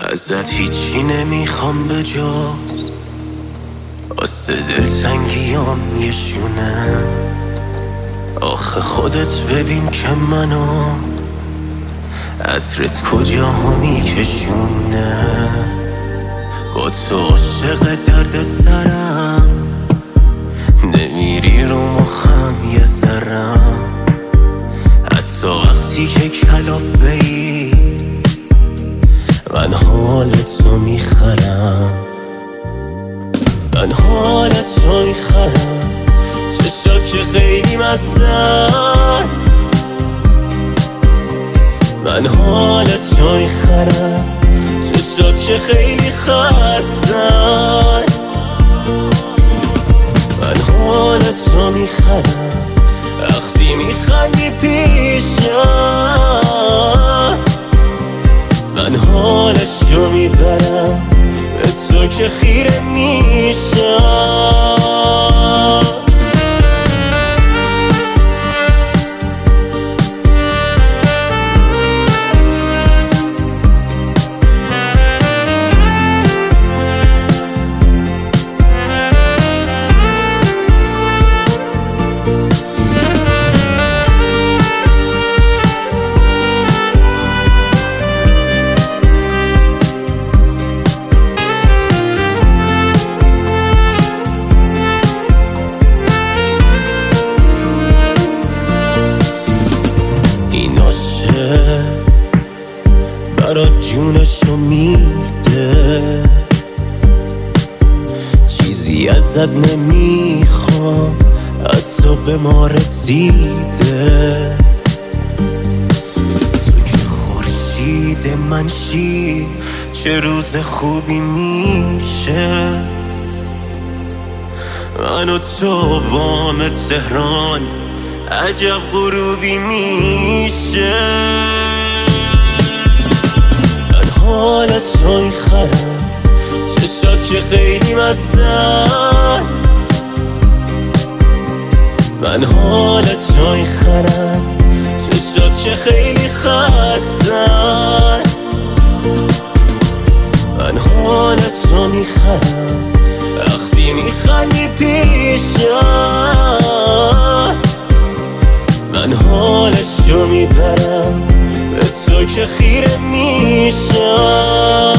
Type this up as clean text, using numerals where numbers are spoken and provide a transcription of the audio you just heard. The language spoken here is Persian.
ازت هیچی نمیخوام به جز واسه دلتنگیام یه شونه. آخه خودت ببین که منو عطرت کجاها میکشونه. با تو عاشق درد سرم، نمیری رو مخم یه ذرم. حتی وقتی که کلافه‌ای من حالتو میخرم، من حالتو میخرم. چشات که خیلی مستن، من حالتو میخرم. چشات که خیلی خستن، من حالتو میخرم. وقتی میخندی پیشم، من حالشو میبرم. به تو که خیره میشم. برات جونشو میده، چیزی ازت نمیخوام، از تو به ما رسیده. تو که خورشید منشی، چه روز خوبی میشه. من و تو بام تهران، عجب غروبی میشه. حالتو میخرم، چشات که خیلی مستن، من حالتو میخرم. چشات که خیلی خستن، من حالتو میخرم. وقتی میخندی پیشم، من حالشو میبرم. به تو که خیره میشم.